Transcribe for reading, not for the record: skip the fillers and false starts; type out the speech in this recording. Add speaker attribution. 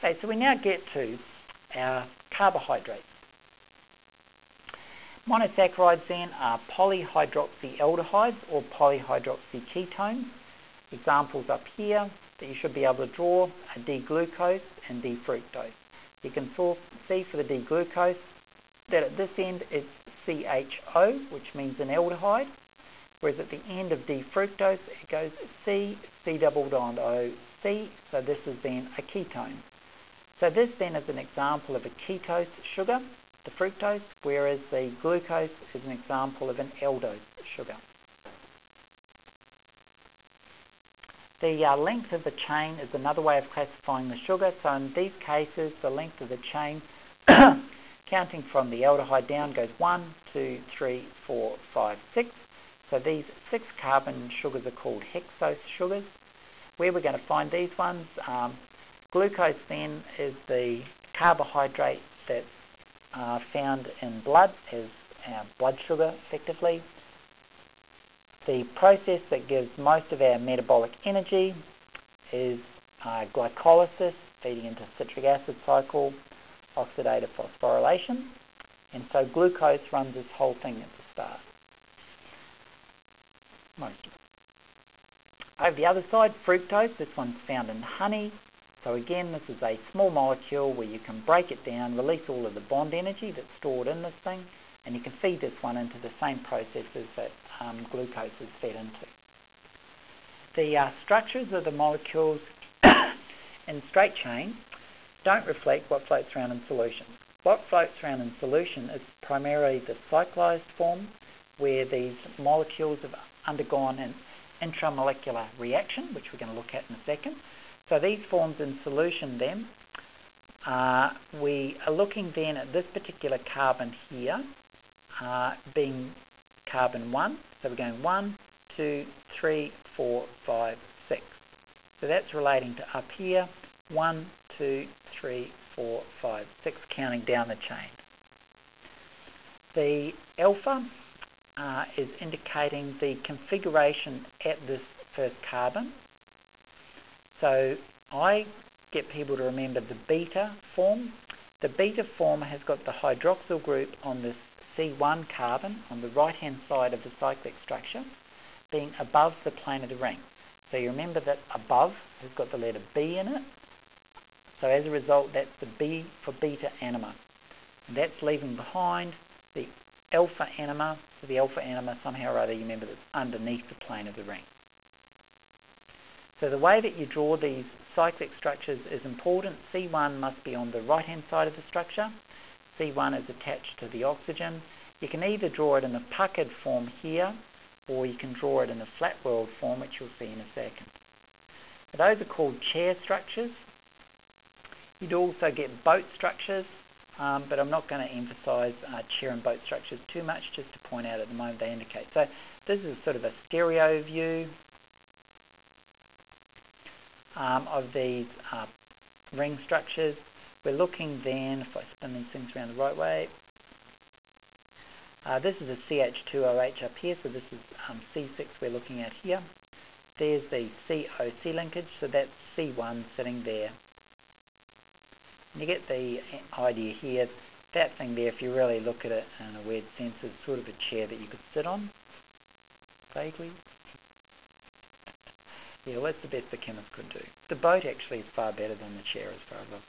Speaker 1: Okay, so we now get to our carbohydrates. Monosaccharides then are polyhydroxyaldehydes or polyhydroxyketones. Examples up here that you should be able to draw are D-glucose and D-fructose. You can see for the D-glucose that at this end it's CHO, which means an aldehyde, whereas at the end of D-fructose it goes C double-bond-O-C, so this is then a ketone. So this then is an example of a ketose sugar, the fructose, whereas the glucose is an example of an aldose sugar. The length of the chain is another way of classifying the sugar. So in these cases, the length of the chain, counting from the aldehyde down, goes 1, 2, 3, 4, 5, 6. So these 6 carbon sugars are called hexose sugars. Where we're going to find these ones, glucose then is the carbohydrate that's found in blood as our blood sugar effectively. The process that gives most of our metabolic energy is glycolysis, feeding into citric acid cycle, oxidative phosphorylation, and so glucose runs this whole thing at the start. Most of it. Over the other side, fructose, this one's found in honey. So again, this is a small molecule where you can break it down, release all of the bond energy that's stored in this thing, and you can feed this one into the same processes that glucose is fed into. The structures of the molecules in straight chain don't reflect what floats around in solution. What floats around in solution is primarily the cyclized form, where these molecules have undergone an intramolecular reaction, which we're going to look at in a second. So these forms in solution then, we are looking then at this particular carbon here being carbon 1. So we're going 1, 2, 3, 4, 5, 6. So that's relating to up here, 1, 2, 3, 4, 5, 6, counting down the chain. The alpha is indicating the configuration at this first carbon. So I get people to remember the beta form. The beta form has got the hydroxyl group on this C1 carbon on the right hand side of the cyclic structure being above the plane of the ring. So you remember that above has got the letter B in it. So as a result, that's the B for beta anima. And that's leaving behind the alpha anima. So the alpha anima, somehow or other, you remember that's underneath the plane of the ring. So the way that you draw these cyclic structures is important. C1 must be on the right hand side of the structure. C1 is attached to the oxygen. You can either draw it in a puckered form here, or you can draw it in a flat world form, which you'll see in a second. But those are called chair structures. You'd also get boat structures, but I'm not going to emphasise chair and boat structures too much, just to point out at the moment they indicate. So this is sort of a stereo view of these ring structures. We're looking then, if I spin these things around the right way, this is a CH2OH up here, so this is C6 we're looking at here. There's the COC linkage, so that's C1 sitting there. And you get the idea here. That thing there, if you really look at it in a weird sense, is sort of a chair that you could sit on, vaguely. Yeah, well, that's the best the chemist could do. The boat actually is far better than the chair as far as I've